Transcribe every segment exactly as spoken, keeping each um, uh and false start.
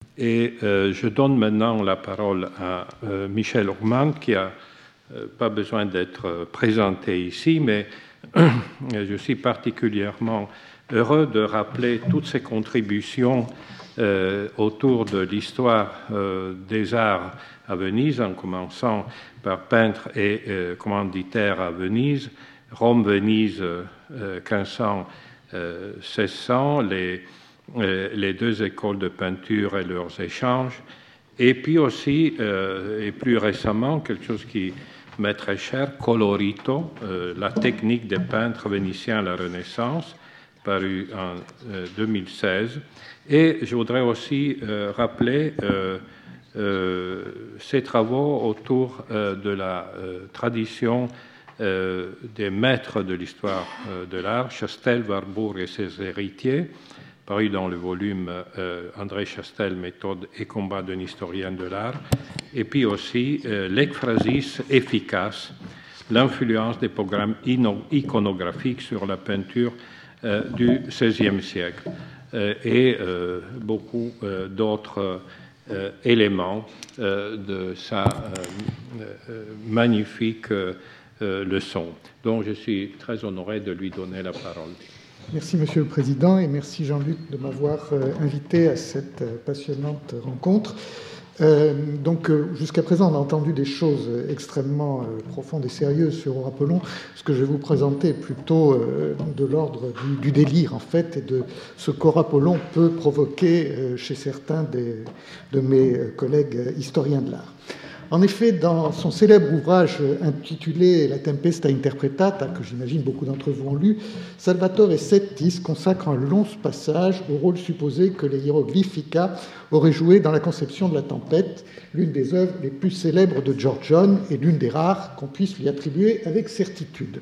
Et euh, je donne maintenant la parole à euh, Michel Hourmand, qui n'a euh, pas besoin d'être présenté ici, mais je suis particulièrement heureux de rappeler toutes ses contributions euh, autour de l'histoire euh, des arts à Venise, en commençant par peintre et euh, commanditaire à Venise, Rome-Venise euh, quinze cents seize cents, les, euh, les deux écoles de peinture et leurs échanges, et puis aussi, euh, et plus récemment, quelque chose qui m'est très cher, Colorito, euh, la technique des peintres vénitiens à la Renaissance, paru en euh, deux mille seize. Et je voudrais aussi euh, rappeler euh, euh, ses travaux autour euh, de la euh, tradition euh, des maîtres de l'histoire euh, de l'art, Chastel, Warburg et ses héritiers, paru dans le volume euh, André Chastel, méthode et combat d'un historien de l'art, et puis aussi euh, l'ekphrasis efficace, l'influence des programmes iconographiques sur la peinture euh, du seizième siècle, euh, et euh, beaucoup euh, d'autres euh, éléments euh, de sa euh, euh, magnifique euh, leçon. Donc je suis très honoré de lui donner la parole. Merci Monsieur le Président et merci Jean-Luc de m'avoir invité à cette passionnante rencontre. Euh, donc jusqu'à présent on a entendu des choses extrêmement euh, profondes et sérieuses sur Aura-Apollon. Ce que je vais vous présenter est plutôt euh, de l'ordre du, du délire en fait et de ce qu'Aura-Apollon peut provoquer euh, chez certains des, de mes collègues historiens de l'art. En effet, dans son célèbre ouvrage intitulé La Tempesta Interpretata, que j'imagine beaucoup d'entre vous ont lu, Salvatore Settis consacre un long passage au rôle supposé que les Hieroglyphica auraient joué dans la conception de la tempête, l'une des œuvres les plus célèbres de Giorgione et l'une des rares qu'on puisse lui attribuer avec certitude.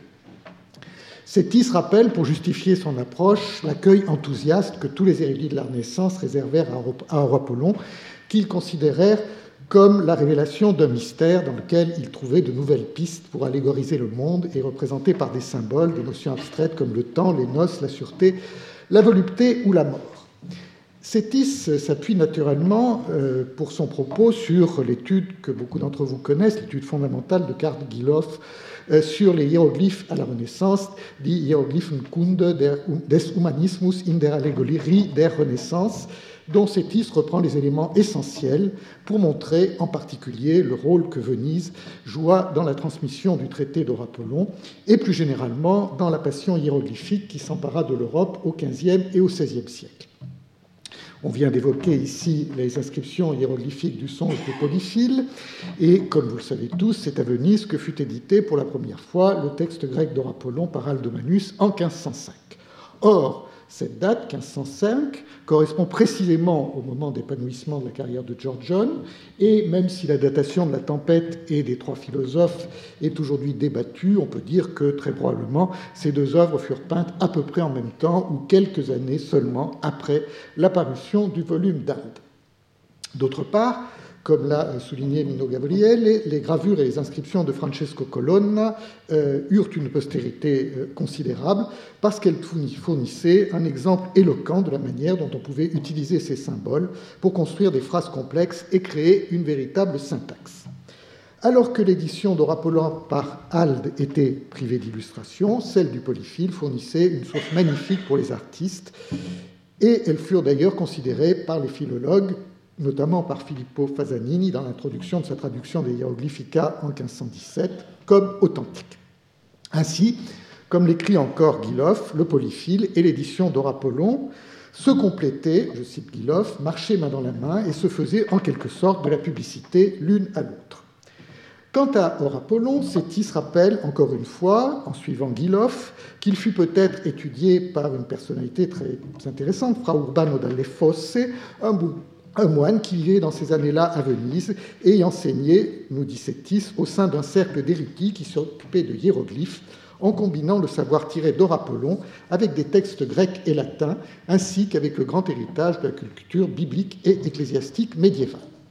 Settis rappelle, pour justifier son approche, l'accueil enthousiaste que tous les érudits de la Renaissance réservèrent à Aura-Apollon, qu'ils considérèrent comme la révélation d'un mystère dans lequel il trouvait de nouvelles pistes pour allégoriser le monde et représenter par des symboles des notions abstraites comme le temps, les noces, la sûreté, la volupté ou la mort. Settis s'appuie naturellement euh, pour son propos sur l'étude que beaucoup d'entre vous connaissent, l'étude fondamentale de Karl Giloff euh, sur les hiéroglyphes à la Renaissance, die Hieroglyphenkunde des Humanismus in der Allegorie der Renaissance, dont Settis reprend les éléments essentiels pour montrer en particulier le rôle que Venise joua dans la transmission du traité d'Aura-Apollon et plus généralement dans la passion hiéroglyphique qui s'empara de l'Europe au quinzième et au seizième siècle. On vient d'évoquer ici les inscriptions hiéroglyphiques du songe de Polyphile et, comme vous le savez tous, c'est à Venise que fut édité pour la première fois le texte grec d'Aura-Apollon par Aldomanus en quinze cent cinq. Or, cette date, quinze cent cinq, correspond précisément au moment d'épanouissement de la carrière de Giorgione, et même si la datation de la tempête et des trois philosophes est aujourd'hui débattue, on peut dire que très probablement ces deux œuvres furent peintes à peu près en même temps ou quelques années seulement après l'apparition du volume d'Inde. D'autre part, comme l'a souligné Mino Gabriele, les gravures et les inscriptions de Francesco Colonna euh, eurent une postérité euh, considérable parce qu'elles fournissaient un exemple éloquent de la manière dont on pouvait utiliser ces symboles pour construire des phrases complexes et créer une véritable syntaxe. Alors que l'édition d'Aura-Apollon par Alde était privée d'illustration, celle du Polyphile fournissait une source magnifique pour les artistes et elles furent d'ailleurs considérées par les philologues, notamment par Filippo Fasanini dans l'introduction de sa traduction des Hieroglyphica en quinze cent dix-sept, comme authentiques. Ainsi, comme l'écrit encore Giloff, le Polyphile et l'édition d'Aura-Apollon se complétaient, je cite Giloff, marchaient main dans la main et se faisaient en quelque sorte de la publicité l'une à l'autre. Quant à Aura-Apollon, Settis rappelle encore une fois, en suivant Giloff, qu'il fut peut-être étudié par une personnalité très intéressante, Fra Urbano dalle Fosse, un un moine qui vivait dans ces années-là à Venise et y enseignait, nous dit Settis, au sein d'un cercle d'érudits qui s'occupait de hiéroglyphes en combinant le savoir tiré d'Aura-Apollon avec des textes grecs et latins, ainsi qu'avec le grand héritage de la culture biblique et ecclésiastique médiévale.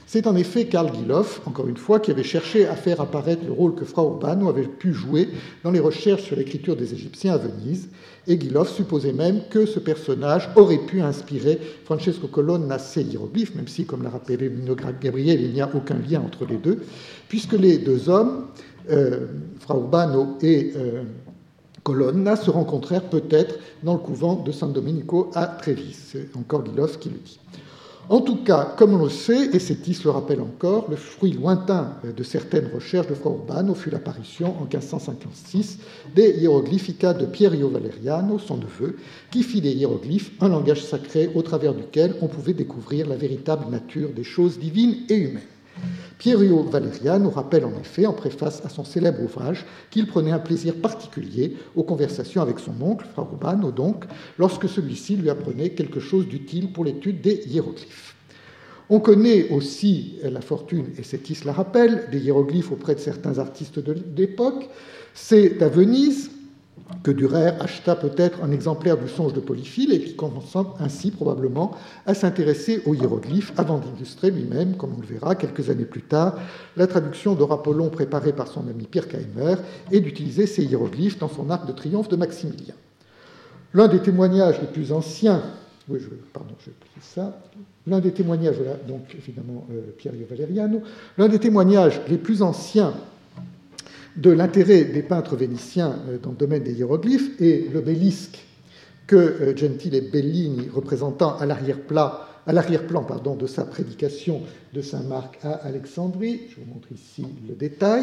C'est en effet Carl Giloff, encore une fois, qui avait cherché à faire apparaître le rôle que Fra Urbano avait pu jouer dans les recherches sur l'écriture des Égyptiens à Venise, et Giloff supposait même que ce personnage aurait pu inspirer Francesco Colonna ses hiéroglyphes, même si, comme l'a rappelé Nino Gabriel, il n'y a aucun lien entre les deux, puisque les deux hommes, euh, Fra Urbano et euh, Colonna, se rencontrèrent peut-être dans le couvent de San Domenico à Trévise. C'est encore Giloff qui le dit. En tout cas, comme on le sait, et Sétis le rappelle encore, le fruit lointain de certaines recherches de Fra Urbano fut l'apparition en quinze cent cinquante-six des Hieroglyphica de Pierio Valeriano, son neveu, qui fit des hiéroglyphes un langage sacré au travers duquel on pouvait découvrir la véritable nature des choses divines et humaines. Pierio Valeriano rappelle en effet, en préface à son célèbre ouvrage, qu'il prenait un plaisir particulier aux conversations avec son oncle, Fra Urbano donc, lorsque celui-ci lui apprenait quelque chose d'utile pour l'étude des hiéroglyphes. On connaît aussi la fortune, et Sétis la rappelle, des hiéroglyphes auprès de certains artistes de l'époque. C'est à Venise que Dürer acheta peut-être un exemplaire du Songe de Polyphile et qui commença ainsi probablement à s'intéresser aux hiéroglyphes avant d'illustrer lui-même, comme on le verra quelques années plus tard, la traduction d'Horapollon préparée par son ami Pierre Keimer et d'utiliser ces hiéroglyphes dans son arc de triomphe de Maximilien. L'un des témoignages les plus anciens, oui, je, pardon, je vais plier ça, l'un des témoignages, voilà, donc évidemment euh, Pierio Valeriano, l'un des témoignages les plus anciens de l'intérêt des peintres vénitiens dans le domaine des hiéroglyphes et l'obélisque que Gentile Bellini, représentant à l'arrière-plan à l'arrière-plan, pardon, de sa prédication de Saint-Marc à Alexandrie. Je vous montre ici le détail.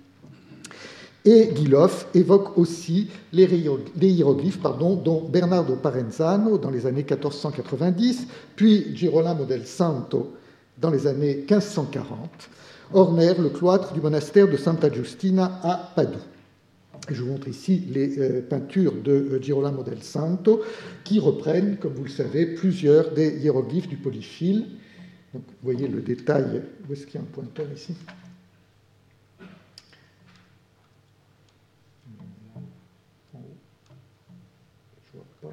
Et Giloff évoque aussi les hiéroglyphes pardon, dont Bernardo Parenzano, dans les années quatorze cent quatre-vingt-dix, puis Girolamo del Santo, dans les années quinze cent quarante, ornèrent le cloître du monastère de Santa Giustina à Padoue. Je vous montre ici les euh, peintures de euh, Girolamo del Santo qui reprennent, comme vous le savez, plusieurs des hiéroglyphes du polyphile. Donc, vous voyez le détail. Où est-ce qu'il y a un pointeur ici ? Je vois pas.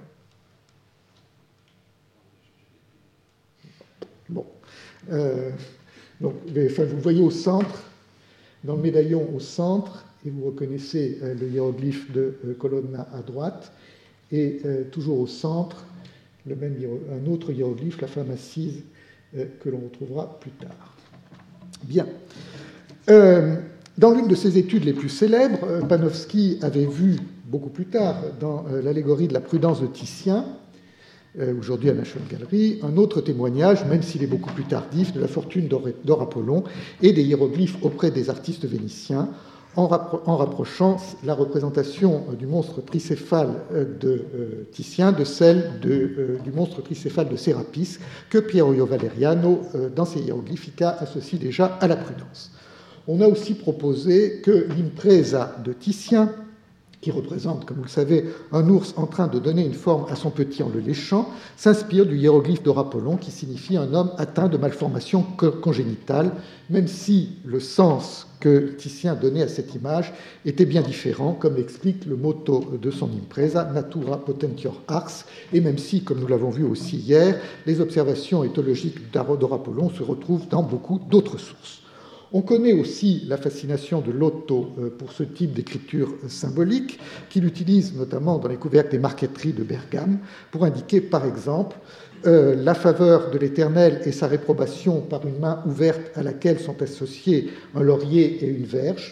Bon. Euh, donc, enfin, vous voyez au centre, dans le médaillon au centre, et vous reconnaissez euh, le hiéroglyphe de euh, Colonna à droite, et euh, toujours au centre, le même, un autre hiéroglyphe, la femme assise, euh, que l'on retrouvera plus tard. Bien. Euh, dans l'une de ses études les plus célèbres, euh, Panofsky avait vu, beaucoup plus tard, dans euh, l'allégorie de la prudence de Titien, euh, aujourd'hui à la National Gallery, un autre témoignage, même s'il est beaucoup plus tardif, de la fortune d'Horapollon et des hiéroglyphes auprès des artistes vénitiens, en rapprochant la représentation du monstre tricéphale de Titien de celle de, du monstre tricéphale de Sérapis, que Pierio Valeriano, dans ses Hieroglyphica, associe déjà à la prudence. On a aussi proposé que l'impresa de Titien, qui représente, comme vous le savez, un ours en train de donner une forme à son petit en le léchant, s'inspire du hiéroglyphe d'Horapollon, qui signifie un homme atteint de malformation congénitale, même si le sens que Titien donnait à cette image était bien différent, comme l'explique le motto de son impresa, Natura potentior ars, et même si, comme nous l'avons vu aussi hier, les observations éthologiques d'Horapollon se retrouvent dans beaucoup d'autres sources. On connaît aussi la fascination de Lotto pour ce type d'écriture symbolique, qu'il utilise notamment dans les couvercles des marqueteries de Bergame, pour indiquer par exemple euh, la faveur de l'Éternel et sa réprobation par une main ouverte à laquelle sont associés un laurier et une verge,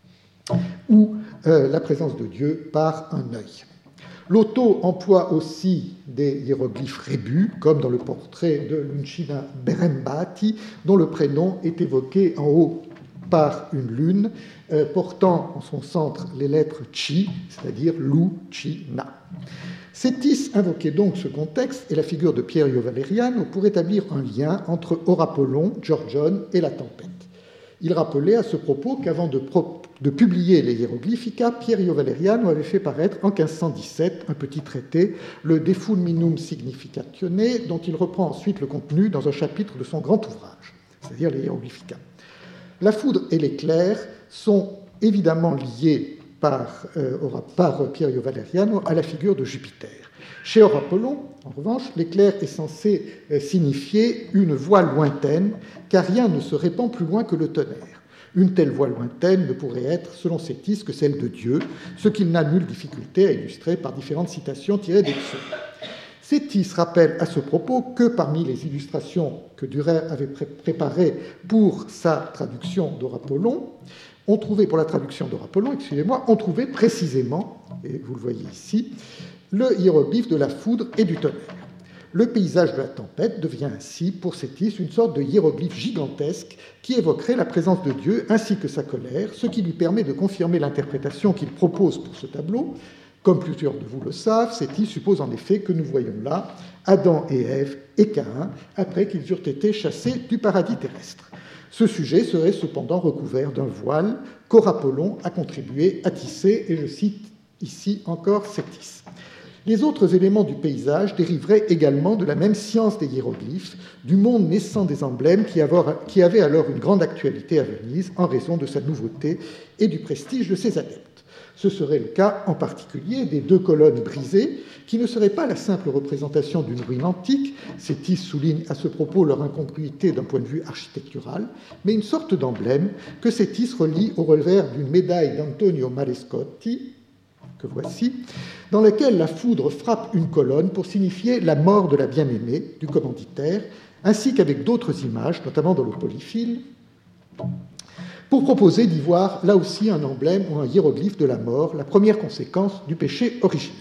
ou euh, la présence de Dieu par un œil. Lotto emploie aussi des hiéroglyphes rébus, comme dans le portrait de Luncina Berembati, dont le prénom est évoqué en haut par une lune, euh, portant en son centre les lettres Chi, c'est-à-dire Lucina. Sétis invoquait donc ce contexte et la figure de Pierio Valeriano pour établir un lien entre Horapollon, Giorgione et la tempête. Il rappelait à ce propos qu'avant de, pro- de publier les Hieroglyphica, Pierio Valeriano avait fait paraître en quinze cent dix-sept un petit traité, le De Fulminum Significatione, dont il reprend ensuite le contenu dans un chapitre de son grand ouvrage, c'est-à-dire les Hieroglyphica. La foudre et l'éclair sont évidemment liés par, euh, par Piero Valeriano à la figure de Jupiter. Chez Aurapollon, en revanche, l'éclair est censé signifier une voix lointaine, car rien ne se répand plus loin que le tonnerre. Une telle voix lointaine ne pourrait être, selon Cétis, que celle de Dieu, ce qu'il n'a nulle difficulté à illustrer par différentes citations tirées des psaumes. Cétis rappelle à ce propos que parmi les illustrations que Dürer avait pré- préparées pour sa traduction d'Aurapollon, on trouvait, pour la traduction d'Aurapollon, excusez-moi, on trouvait précisément, et vous le voyez ici, le hiéroglyphe de la foudre et du tonnerre. Le paysage de la tempête devient ainsi, pour Cétis, une sorte de hiéroglyphe gigantesque qui évoquerait la présence de Dieu ainsi que sa colère, ce qui lui permet de confirmer l'interprétation qu'il propose pour ce tableau. Comme plusieurs de vous le savent, Cétis suppose en effet que nous voyons là Adam et Ève et Caïn après qu'ils eurent été chassés du paradis terrestre. Ce sujet serait cependant recouvert d'un voile qu'Aurapollon a contribué à tisser, et je cite ici encore Cétis. Les autres éléments du paysage dériveraient également de la même science des hiéroglyphes, du monde naissant des emblèmes qui avait alors une grande actualité à Venise en raison de sa nouveauté et du prestige de ses adeptes. Ce serait le cas en particulier des deux colonnes brisées, qui ne seraient pas la simple représentation d'une ruine antique, Cétis souligne à ce propos leur incongruité d'un point de vue architectural, mais une sorte d'emblème que Cétis relie au revers d'une médaille d'Antonio Marescotti, que voici, dans laquelle la foudre frappe une colonne pour signifier la mort de la bien-aimée, du commanditaire, ainsi qu'avec d'autres images, notamment dans le polyphile, pour proposer d'y voir là aussi un emblème ou un hiéroglyphe de la mort, la première conséquence du péché originel.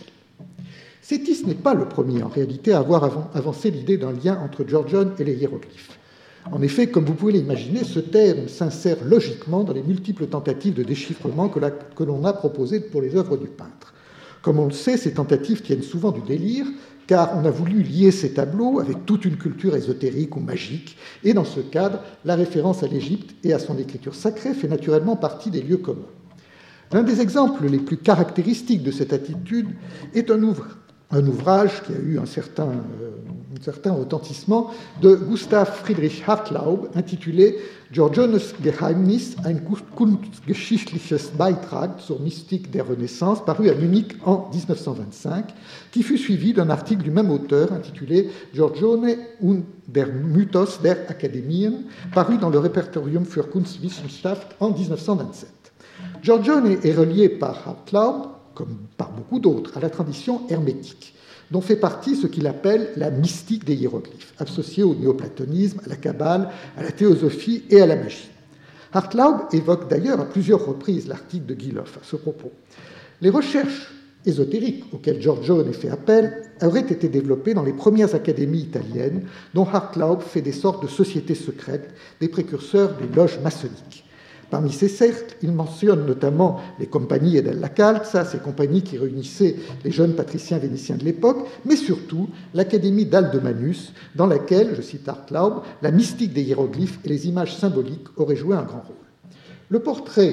Cétis n'est pas le premier en réalité à avoir avancé l'idée d'un lien entre Giorgione et les hiéroglyphes. En effet, comme vous pouvez l'imaginer, ce terme s'insère logiquement dans les multiples tentatives de déchiffrement que, la, que l'on a proposées pour les œuvres du peintre. Comme on le sait, ces tentatives tiennent souvent du délire, car on a voulu lier ces tableaux avec toute une culture ésotérique ou magique, et dans ce cadre, la référence à l'Égypte et à son écriture sacrée fait naturellement partie des lieux communs. L'un des exemples les plus caractéristiques de cette attitude est un ouvrage, un ouvrage qui a eu un certain, euh, un certain retentissement de Gustav Friedrich Hartlaub, intitulé Giorgiones Geheimnis, ein kunstgeschichtliches Beitrag zur Mystik der Renaissance, paru à Munich en dix-neuf cent vingt-cinq, qui fut suivi d'un article du même auteur intitulé Giorgione und der Mythos der Akademien, paru dans le Repertorium für Kunstwissenschaft en dix-neuf cent vingt-sept. Giorgione est relié par Hartlaub, comme par beaucoup d'autres, à la tradition hermétique, dont fait partie ce qu'il appelle la mystique des hiéroglyphes, associée au néoplatonisme, à la Kabbale, à la théosophie et à la magie. Hartlaub évoque d'ailleurs à plusieurs reprises l'article de Guilloff à ce propos. Les recherches ésotériques auxquelles Giorgione fait appel auraient été développées dans les premières académies italiennes, dont Hartlaub fait des sortes de sociétés secrètes, des précurseurs des loges maçonniques. Parmi ces cercles, il mentionne notamment les Compagnie della Calza, ces compagnies qui réunissaient les jeunes patriciens vénitiens de l'époque, mais surtout l'Académie d'Aldemanus, dans laquelle, je cite Hartlaub, la mystique des hiéroglyphes et les images symboliques auraient joué un grand rôle. Le portrait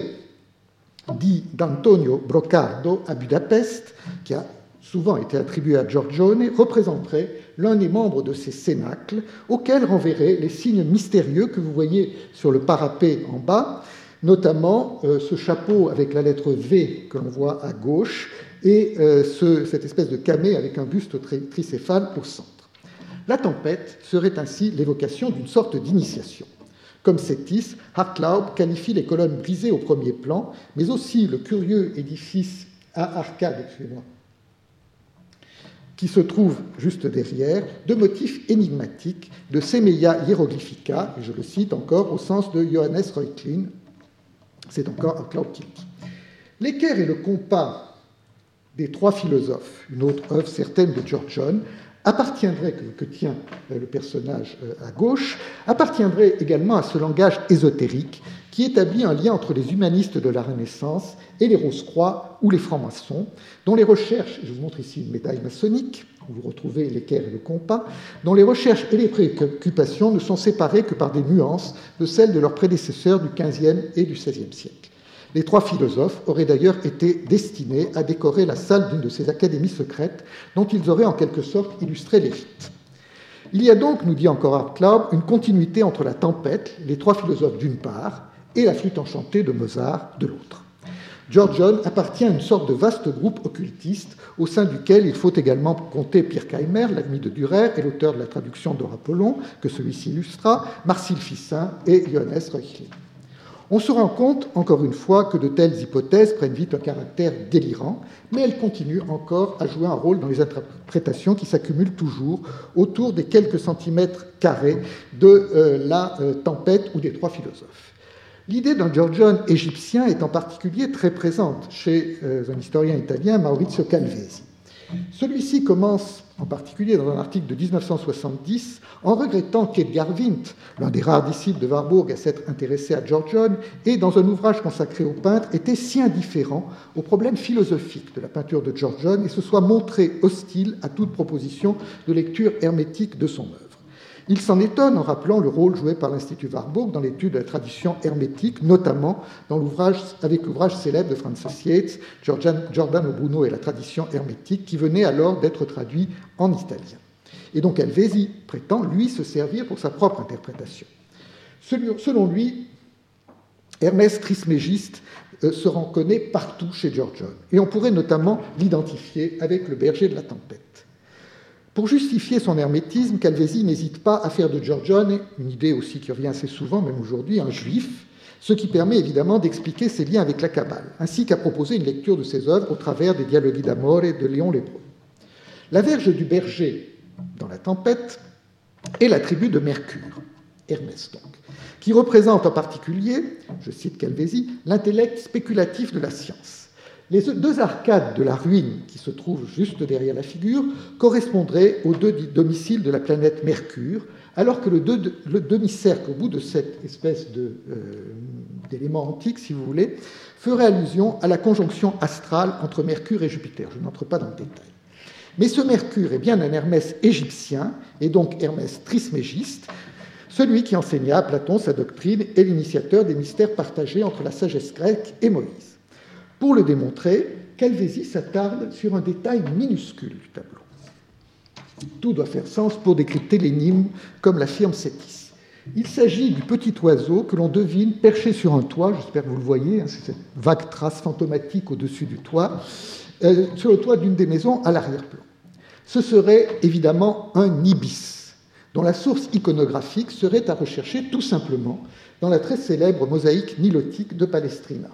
dit d'Antonio Brocardo à Budapest, qui a souvent été attribué à Giorgione, représenterait l'un des membres de ces cénacles, auxquels renverraient les signes mystérieux que vous voyez sur le parapet en bas, notamment euh, ce chapeau avec la lettre V que l'on voit à gauche et euh, ce, cette espèce de camée avec un buste tri- tricéphale au centre. La tempête serait ainsi l'évocation d'une sorte d'initiation. Comme Cétis, Hartlaub qualifie les colonnes brisées au premier plan, mais aussi le curieux édifice à arcade, excusez-moi, qui se trouve juste derrière, de motifs énigmatiques de Semeia Hieroglyphica, et je le cite encore au sens de Johannes Reuchlin, c'est encore Hartlaub qui le dit. L'équerre et le compas des trois philosophes, une autre œuvre certaine de Giorgione, appartiendrait, que, que tient le personnage à gauche, appartiendrait également à ce langage ésotérique qui établit un lien entre les humanistes de la Renaissance et les Rose-Croix ou les francs-maçons, dont les recherches, je vous montre ici une médaille maçonnique, où vous retrouvez l'équerre et le compas, dont les recherches et les préoccupations ne sont séparées que par des nuances de celles de leurs prédécesseurs du quinzième et du seizième siècle. Les trois philosophes auraient d'ailleurs été destinés à décorer la salle d'une de ces académies secrètes dont ils auraient en quelque sorte illustré les rites. Il y a donc, nous dit encore Hartlaub, une continuité entre la tempête, les trois philosophes d'une part, et la flûte enchantée de Mozart de l'autre. Giorgione appartient à une sorte de vaste groupe occultiste au sein duquel il faut également compter Pierre Keimer, l'ami de Dürer et l'auteur de la traduction d'Horapollon, que celui-ci illustra, Marcille Ficin et Johannes Reuchlin. On se rend compte, encore une fois, que de telles hypothèses prennent vite un caractère délirant, mais elles continuent encore à jouer un rôle dans les interprétations qui s'accumulent toujours autour des quelques centimètres carrés de euh, la euh, tempête ou des trois philosophes. L'idée d'un Giorgione égyptien est en particulier très présente chez euh, un historien italien, Maurizio Calvesi. Celui-ci commence en particulier dans un article de dix-neuf cent soixante-dix en regrettant qu'Edgar Windt, l'un des rares disciples de Warburg à s'être intéressé à Giorgione, et dans un ouvrage consacré au peintre, était si indifférent aux problèmes philosophiques de la peinture de Giorgione et se soit montré hostile à toute proposition de lecture hermétique de son œuvre. Il s'en étonne en rappelant le rôle joué par l'Institut Warburg dans l'étude de la tradition hermétique, notamment dans l'ouvrage, avec l'ouvrage célèbre de Francis Yates, Giordano Bruno et la tradition hermétique, qui venait alors d'être traduit en italien. Et donc Calvesi prétend, lui, se servir pour sa propre interprétation. Selon lui, Hermès Trismégiste se reconnaît partout chez Giorgione, et on pourrait notamment l'identifier avec le berger de la tempête. Pour justifier son hermétisme, Calvesi n'hésite pas à faire de Giorgione, une idée aussi qui revient assez souvent, même aujourd'hui, un juif, ce qui permet évidemment d'expliquer ses liens avec la Kabbale, ainsi qu'à proposer une lecture de ses œuvres au travers des Dialoghi d'Amore de Léon Lébreux. La Verge du berger, dans la tempête, est l'attribut de Mercure, Hermès donc, qui représente en particulier, je cite Calvesi, l'intellect spéculatif de la science. Les deux arcades de la ruine qui se trouvent juste derrière la figure correspondraient aux deux domiciles de la planète Mercure, alors que le, deux, le demi-cercle au bout de cette espèce de, euh, d'élément antique, si vous voulez, ferait allusion à la conjonction astrale entre Mercure et Jupiter. Je n'entre pas dans le détail. Mais ce Mercure est bien un Hermès égyptien, et donc Hermès Trismégiste, celui qui enseigna à Platon sa doctrine et l'initiateur des mystères partagés entre la sagesse grecque et Moïse. Pour le démontrer, Calvesi s'attarde sur un détail minuscule du tableau. Tout doit faire sens pour décrypter l'énigme, comme l'affirme Sétis. Il s'agit du petit oiseau que l'on devine perché sur un toit, j'espère que vous le voyez, hein, c'est cette vague trace fantomatique au-dessus du toit, euh, sur le toit d'une des maisons à l'arrière-plan. Ce serait évidemment un ibis, dont la source iconographique serait à rechercher tout simplement dans la très célèbre mosaïque nilotique de Palestrina.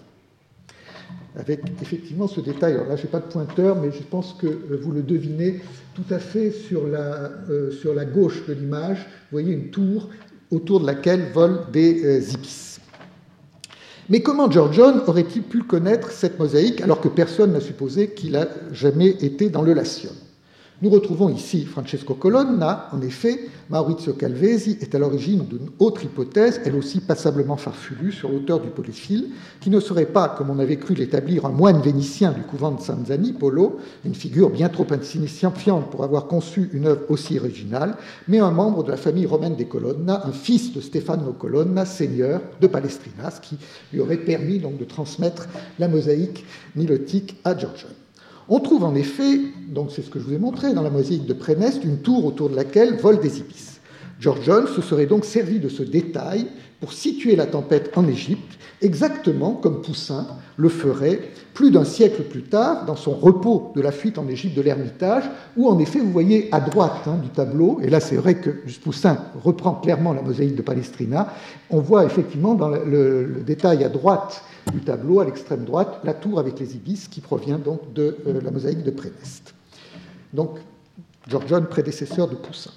Avec effectivement ce détail. Alors là, je n'ai pas de pointeur, mais je pense que vous le devinez tout à fait sur la, euh, sur la gauche de l'image. Vous voyez une tour autour de laquelle volent des euh, ibis. Mais comment Giorgione aurait-il pu connaître cette mosaïque alors que personne n'a supposé qu'il a jamais été dans le Latium ? Nous retrouvons ici Francesco Colonna. En effet, Maurizio Calvesi est à l'origine d'une autre hypothèse, elle aussi passablement farfelue, sur l'auteur du Polyphile, qui ne serait pas, comme on avait cru l'établir, un moine vénitien du couvent de San Zani, Polo, une figure bien trop insignifiante pour avoir conçu une œuvre aussi originale, mais un membre de la famille romaine des Colonna, un fils de Stefano Colonna, seigneur de Palestrina, ce qui lui aurait permis donc de transmettre la mosaïque nilotique à Giorgione. On trouve en effet, donc c'est ce que je vous ai montré, dans la mosaïque de Préneste, une tour autour de laquelle volent des ibis. Giorgione se serait donc servi de ce détail pour situer la tempête en Égypte, exactement comme Poussin le ferait plus d'un siècle plus tard, dans son repos de la fuite en Égypte de l'Ermitage, où en effet, vous voyez à droite hein, du tableau, et là c'est vrai que Poussin reprend clairement la mosaïque de Palestrina, on voit effectivement dans le, le, le détail à droite du tableau, à l'extrême droite, la tour avec les ibis qui provient donc de euh, la mosaïque de Préneste. Donc, Giorgione, prédécesseur de Poussin.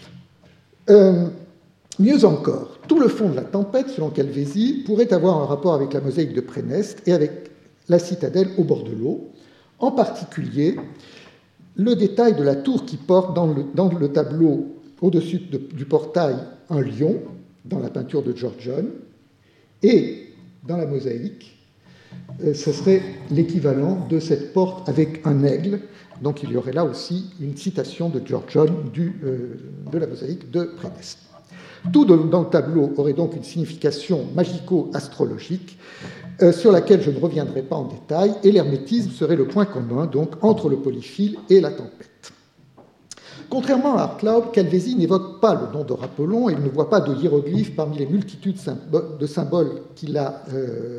Euh, mieux encore, tout le fond de la tempête, selon Calvesi, pourrait avoir un rapport avec la mosaïque de Préneste et avec la citadelle au bord de l'eau, en particulier le détail de la tour qui porte dans le, dans le tableau au-dessus de, du portail un lion, dans la peinture de Giorgione, et dans la mosaïque, euh, ce serait l'équivalent de cette porte avec un aigle. Donc il y aurait là aussi une citation de Giorgione du, euh, de la mosaïque de Préneste. Tout dans le tableau aurait donc une signification magico-astrologique euh, sur laquelle je ne reviendrai pas en détail, et l'hermétisme serait le point commun donc entre le polyphile et la tempête. Contrairement à Hartlaub, Calvesi n'évoque pas le nom d'Horapollon et il ne voit pas de hiéroglyphes parmi les multitudes de symboles qu'il a euh,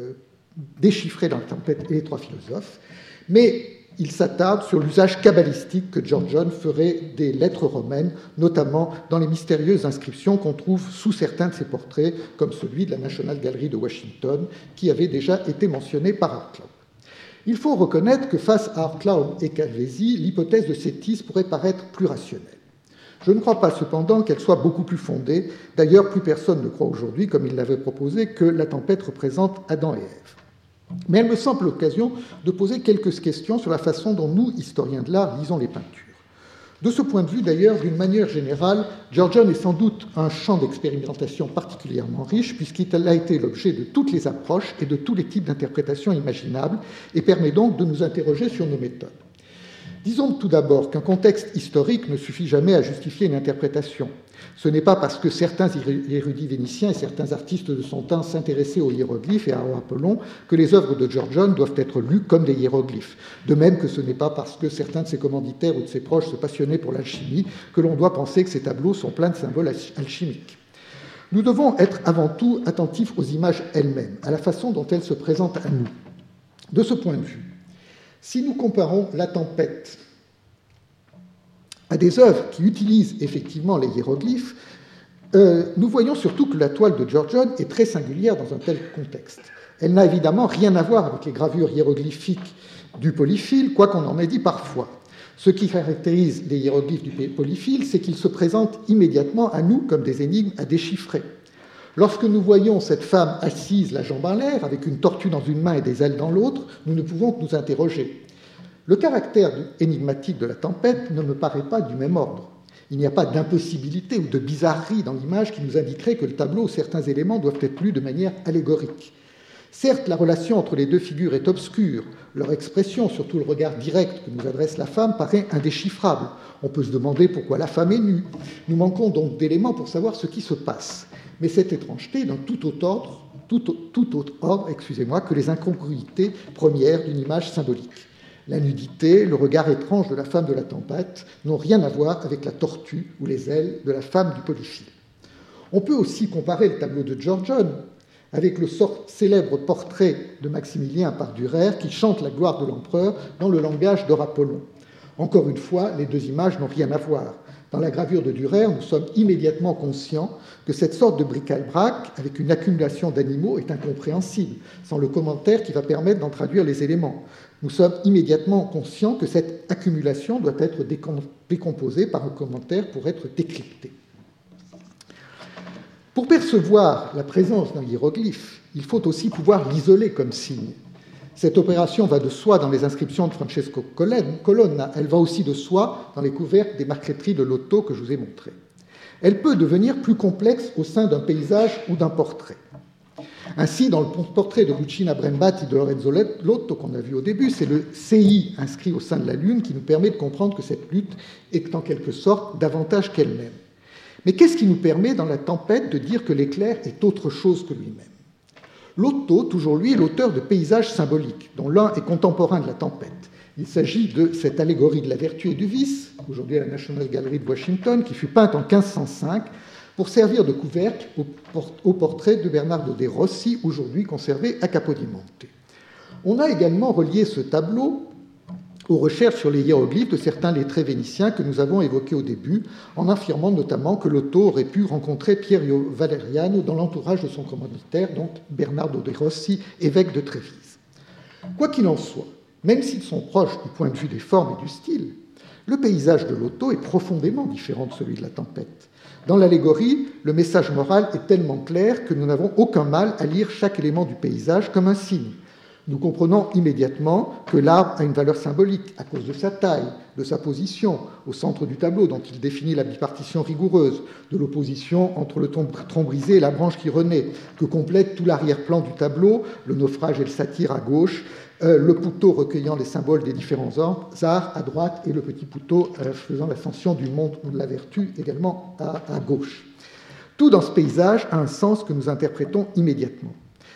déchiffré dans la tempête et les trois philosophes, mais il s'attarde sur l'usage kabbalistique que George John ferait des lettres romaines, notamment dans les mystérieuses inscriptions qu'on trouve sous certains de ses portraits, comme celui de la National Gallery de Washington, qui avait déjà été mentionné par Hartlaub. Il faut reconnaître que face à Hartlaub et Calvesi, l'hypothèse de Cétis pourrait paraître plus rationnelle. Je ne crois pas cependant qu'elle soit beaucoup plus fondée. D'ailleurs, plus personne ne croit aujourd'hui, comme il l'avait proposé, que la tempête représente Adam et Ève. Mais elle me semble l'occasion de poser quelques questions sur la façon dont nous, historiens de l'art, lisons les peintures. De ce point de vue, d'ailleurs, d'une manière générale, George John est sans doute un champ d'expérimentation particulièrement riche, puisqu'il a été l'objet de toutes les approches et de tous les types d'interprétations imaginables, et permet donc de nous interroger sur nos méthodes. Disons tout d'abord qu'un contexte historique ne suffit jamais à justifier une interprétation. Ce n'est pas parce que certains érudits vénitiens et certains artistes de son temps s'intéressaient aux hiéroglyphes et à Apollon que les œuvres de George John doivent être lues comme des hiéroglyphes. De même que ce n'est pas parce que certains de ses commanditaires ou de ses proches se passionnaient pour l'alchimie que l'on doit penser que ces tableaux sont pleins de symboles alchimiques. Nous devons être avant tout attentifs aux images elles-mêmes, à la façon dont elles se présentent à nous. De ce point de vue, si nous comparons la tempête à des œuvres qui utilisent effectivement les hiéroglyphes, euh, nous voyons surtout que la toile de George John est très singulière dans un tel contexte. Elle n'a évidemment rien à voir avec les gravures hiéroglyphiques du polyphile, quoi qu'on en ait dit parfois. Ce qui caractérise les hiéroglyphes du polyphile, c'est qu'ils se présentent immédiatement à nous comme des énigmes à déchiffrer. Lorsque nous voyons cette femme assise, la jambe en l'air, avec une tortue dans une main et des ailes dans l'autre, nous ne pouvons que nous interroger. Le caractère énigmatique de la tempête ne me paraît pas du même ordre. Il n'y a pas d'impossibilité ou de bizarrerie dans l'image qui nous indiquerait que le tableau ou certains éléments doivent être lus de manière allégorique. Certes, la relation entre les deux figures est obscure. Leur expression, surtout le regard direct que nous adresse la femme, paraît indéchiffrable. On peut se demander pourquoi la femme est nue. Nous manquons donc d'éléments pour savoir ce qui se passe. Mais cette étrangeté d'un tout autre ordre, tout, tout autre ordre, excusez-moi, que les incongruités premières d'une image symbolique. La nudité, le regard étrange de la femme de la tempête n'ont rien à voir avec la tortue ou les ailes de la femme du polyphile. On peut aussi comparer le tableau de George John avec le célèbre portrait de Maximilien par Dürer qui chante la gloire de l'empereur dans le langage d'Apollon. Encore une fois, les deux images n'ont rien à voir. Dans la gravure de Dürer, nous sommes immédiatement conscients que cette sorte de bric-à-brac, avec une accumulation d'animaux, est incompréhensible, sans le commentaire qui va permettre d'en traduire les éléments. Nous sommes immédiatement conscients que cette accumulation doit être décomposée par un commentaire pour être décryptée. Pour percevoir la présence d'un hiéroglyphe, il faut aussi pouvoir l'isoler comme signe. Cette opération va de soi dans les inscriptions de Francesco Colonna, elle va aussi de soi dans les couvercles des marqueteries de Lotto que je vous ai montrées. Elle peut devenir plus complexe au sein d'un paysage ou d'un portrait. Ainsi, dans le portrait de Lucina Brembati de Lorenzo Lotto qu'on a vu au début, c'est le C I inscrit au sein de la Lune qui nous permet de comprendre que cette lutte est en quelque sorte davantage qu'elle-même. Mais qu'est-ce qui nous permet dans la tempête de dire que l'éclair est autre chose que lui-même ? Lotto, toujours lui, est l'auteur de paysages symboliques, dont l'un est contemporain de la tempête. Il s'agit de cette allégorie de la vertu et du vice, aujourd'hui à la National Gallery de Washington, qui fut peinte en quinze cent cinq pour servir de couvercle au portrait de Bernardo de Rossi, aujourd'hui conservé à Capodimonte. On a également relié ce tableau aux recherches sur les hiéroglyphes de certains lettrés vénitiens que nous avons évoqués au début, en affirmant notamment que Lotto aurait pu rencontrer Piero Valeriano dans l'entourage de son commanditaire, donc Bernardo de Rossi, évêque de Trévise. Quoi qu'il en soit, même s'ils sont proches du point de vue des formes et du style, le paysage de Lotto est profondément différent de celui de la tempête. Dans l'allégorie, le message moral est tellement clair que nous n'avons aucun mal à lire chaque élément du paysage comme un signe. Nous comprenons immédiatement que l'arbre a une valeur symbolique à cause de sa taille, de sa position au centre du tableau dont il définit la bipartition rigoureuse, de l'opposition entre le tronc brisé et la branche qui renaît, que complète tout l'arrière-plan du tableau, le naufrage et le satyre à gauche, euh, le pouteau recueillant les symboles des différents arts à droite et le petit pouteau euh, faisant l'ascension du monde ou de la vertu également à, à gauche. Tout dans ce paysage a un sens que nous interprétons immédiatement.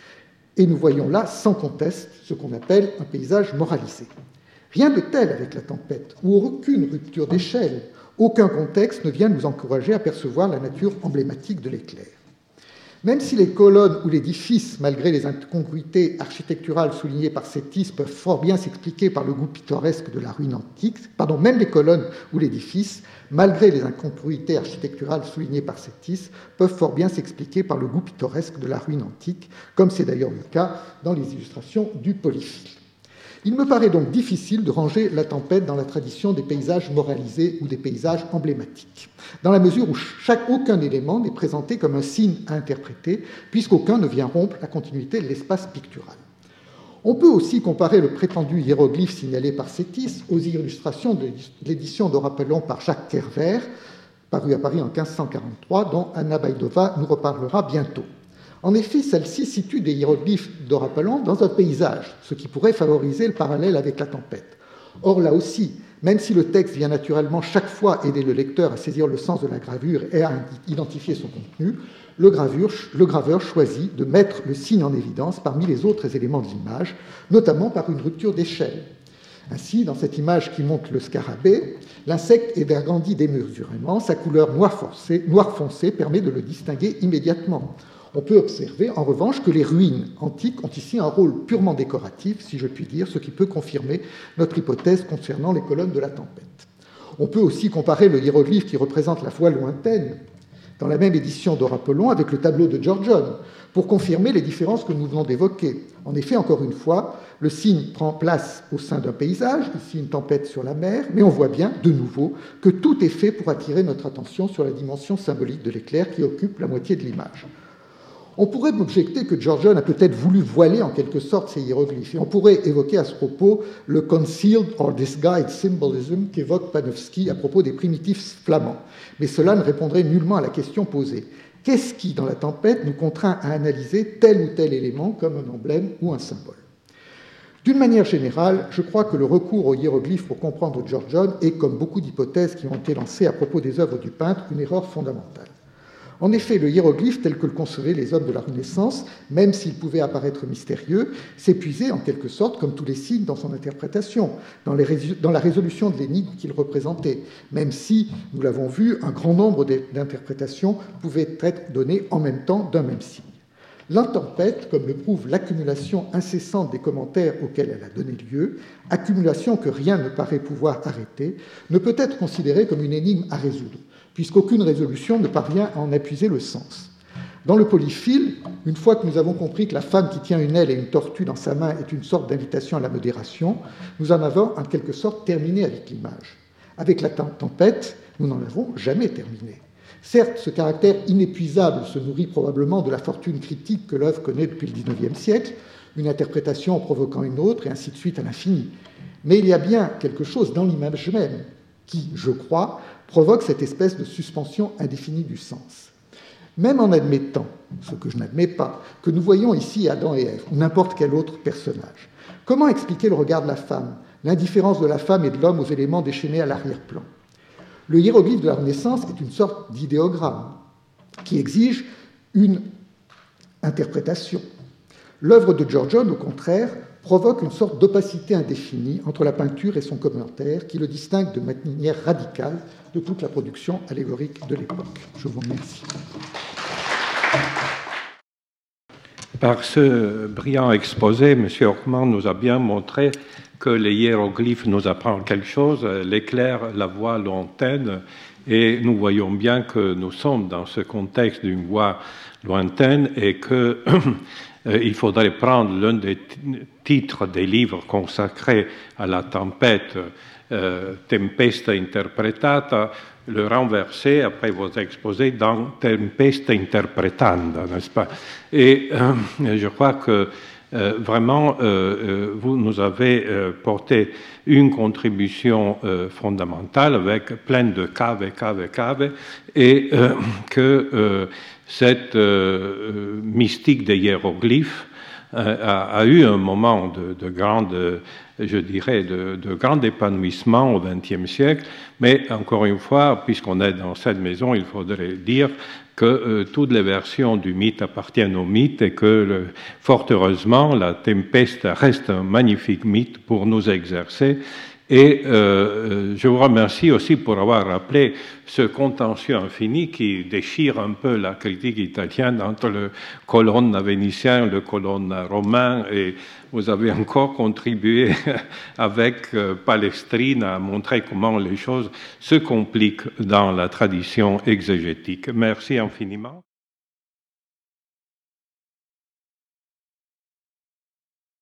Et nous voyons là, sans conteste, ce qu'on appelle un paysage moralisé. Rien de tel avec la tempête, où aucune rupture d'échelle, aucun contexte ne vient nous encourager à percevoir la nature emblématique de l'éclair. Même si les colonnes ou l'édifice, malgré les incongruités architecturales soulignées par Sétis, peuvent fort bien s'expliquer par le goût pittoresque de la ruine antique, pardon, même les colonnes ou l'édifice, malgré les incongruités architecturales soulignées par Sétis, peuvent fort bien s'expliquer par le goût pittoresque de la ruine antique, comme c'est d'ailleurs le cas dans les illustrations du polyphile. Il me paraît donc difficile de ranger la tempête dans la tradition des paysages moralisés ou des paysages emblématiques, dans la mesure où chaque, aucun élément n'est présenté comme un signe à interpréter, puisqu'aucun ne vient rompre la continuité de l'espace pictural. On peut aussi comparer le prétendu hiéroglyphe signalé par Sétis aux illustrations de l'édition de Rappelons par Jacques Kerver, paru à Paris en quinze cent quarante-trois, dont Anna Baïdova nous reparlera bientôt. En effet, celle-ci situe des hiéroglyphes de Rappelons dans un paysage, ce qui pourrait favoriser le parallèle avec la tempête. Or, là aussi, même si le texte vient naturellement chaque fois aider le lecteur à saisir le sens de la gravure et à identifier son contenu, le, gravure, le graveur choisit de mettre le signe en évidence parmi les autres éléments de l'image, notamment par une rupture d'échelle. Ainsi, dans cette image qui montre le scarabée, l'insecte est agrandi démesurément, sa couleur noir foncé, noir foncé permet de le distinguer immédiatement. On peut observer, en revanche, que les ruines antiques ont ici un rôle purement décoratif, si je puis dire, ce qui peut confirmer notre hypothèse concernant les colonnes de la tempête. On peut aussi comparer le hiéroglyphe qui représente la foi lointaine, dans la même édition de Rappelons, avec le tableau de Giorgione, pour confirmer les différences que nous venons d'évoquer. En effet, encore une fois, le signe prend place au sein d'un paysage, ici une tempête sur la mer, mais on voit bien, de nouveau, que tout est fait pour attirer notre attention sur la dimension symbolique de l'éclair qui occupe la moitié de l'image. On pourrait objecter que Giorgione a peut-être voulu voiler en quelque sorte ces hiéroglyphes, et on pourrait évoquer à ce propos le concealed or disguised symbolism qu'évoque Panofsky à propos des primitifs flamands. Mais cela ne répondrait nullement à la question posée. Qu'est-ce qui, dans la tempête, nous contraint à analyser tel ou tel élément comme un emblème ou un symbole? D'une manière générale, je crois que le recours aux hiéroglyphes pour comprendre Giorgione est, comme beaucoup d'hypothèses qui ont été lancées à propos des œuvres du peintre, une erreur fondamentale. En effet, le hiéroglyphe, tel que le concevaient les hommes de la Renaissance, même s'il pouvait apparaître mystérieux, s'épuisait en quelque sorte, comme tous les signes, dans son interprétation, dans, les résol- dans la résolution de l'énigme qu'il représentait, même si, nous l'avons vu, un grand nombre d'interprétations pouvaient être données en même temps d'un même signe. La tempête, comme le prouve l'accumulation incessante des commentaires auxquels elle a donné lieu, accumulation que rien ne paraît pouvoir arrêter, ne peut être considérée comme une énigme à résoudre, puisqu'aucune résolution ne parvient à en appuyer le sens. Dans le polyphile, une fois que nous avons compris que la femme qui tient une aile et une tortue dans sa main est une sorte d'invitation à la modération, nous en avons en quelque sorte terminé avec l'image. Avec la tempête, nous n'en avons jamais terminé. Certes, ce caractère inépuisable se nourrit probablement de la fortune critique que l'œuvre connaît depuis le dix-neuvième siècle, une interprétation en provoquant une autre, et ainsi de suite à l'infini. Mais il y a bien quelque chose dans l'image même qui, je crois, provoque cette espèce de suspension indéfinie du sens. Même en admettant, ce que je n'admets pas, que nous voyons ici Adam et Ève, ou n'importe quel autre personnage, comment expliquer le regard de la femme, l'indifférence de la femme et de l'homme aux éléments déchaînés à l'arrière-plan? Le hiéroglyphe de la Renaissance est une sorte d'idéogramme qui exige une interprétation. L'œuvre de Giorgione, au contraire, provoque une sorte d'opacité indéfinie entre la peinture et son commentaire qui le distingue de manière radicale de toute la production allégorique de l'époque. Je vous remercie. Par ce brillant exposé, M. Ortmann nous a bien montré que les hiéroglyphes nous apprennent quelque chose, l'éclair, la voix lointaine, et nous voyons bien que nous sommes dans ce contexte d'une voix lointaine et que il faudrait prendre l'un des titres des livres consacrés à la tempête, euh, Tempesta Interpretata, le renverser après vos exposés dans Tempesta Interpretanda, n'est-ce pas? Et euh, je crois que euh, vraiment, euh, vous nous avez euh, porté une contribution euh, fondamentale avec plein de caves, caves, caves, et euh, que euh, cette euh, mystique des hiéroglyphes euh, a, a eu un moment de, de grande, je dirais, de, de grand épanouissement au vingtième siècle, mais encore une fois, puisqu'on est dans cette maison, il faudrait dire que euh, toutes les versions du mythe appartiennent au mythe et que, le, fort heureusement, la Tempesta reste un magnifique mythe pour nous exercer Et euh, je vous remercie aussi pour avoir rappelé ce contentieux infini qui déchire un peu la critique italienne entre le colonne vénitien et le colonne romain, et vous avez encore contribué avec euh, Palestrine à montrer comment les choses se compliquent dans la tradition exégétique. Merci infiniment.